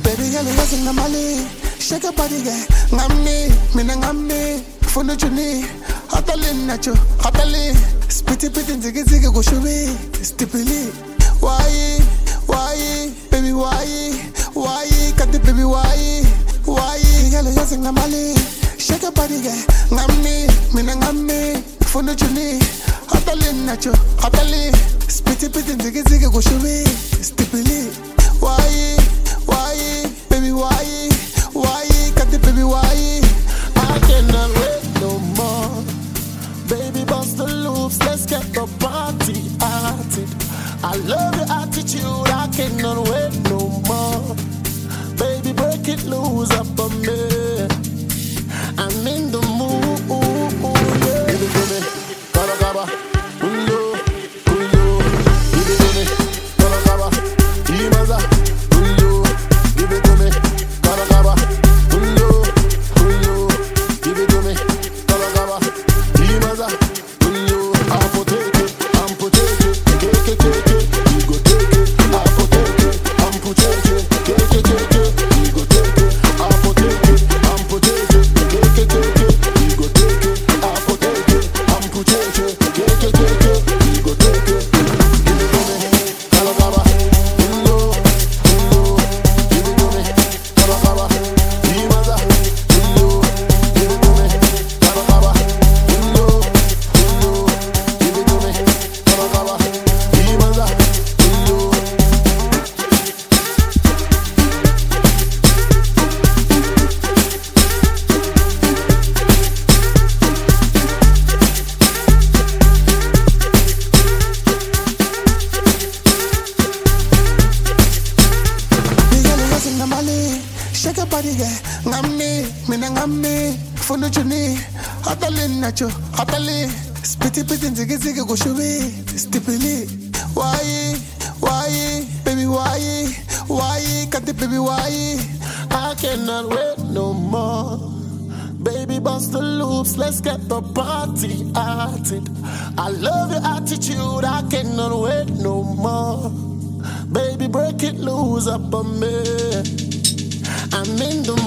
Baby girl, you're singing Mali. Shake your body, girl. Ngami, mina ngami. Funu chuni, hotalin nacho, hotalin. Spitty pitty, ziggy ziggy go shubi. Stipili, why, baby why, cut the baby why, girl, you're singing Mali. Shake your body, girl. Ngami, mina ngami. Funu chuni, hotalin nacho, hotalin. Spitty pitty, ziggy ziggy go shubi. Stipili, why, baby why, cut the baby why. I cannot wait no more. Baby, bust the loops, let's get the party started. I love your attitude, I cannot wait no more. Baby, break it loose up on me. I'm in the mood, yeah. Give it to me, gaba gaba, uyo, give it to me, gaba gaba, imaza, uyo, give it to me, gaba gaba, uyo, give it to me, gaba gaba, imaza, uyo, amputeke, keke, you go take it, amputeke, keke, you go take it, amputeke, keke, you go take it, amputeke, keke, you go take it. Give it to me, gaba gaba, uyo, give it to me, gaba gaba, imaza, uyo, give it to me, gaba gaba, uyo, give it to me, gaba gaba, imaza, uyo. Big girl, you're singing Mali. Shake your body, girl. Ngami, mina ngami. Funu chuni, hotalin nacho, hotalin. Spitty pitty, ziggy ziggy go shubi. Stipili, why, baby why, cut the baby why. I cannot wait no more. Baby, bust the loops, let's get the party started. I love your attitude, I cannot wait no more. Baby, break it loose up on me. I'm in the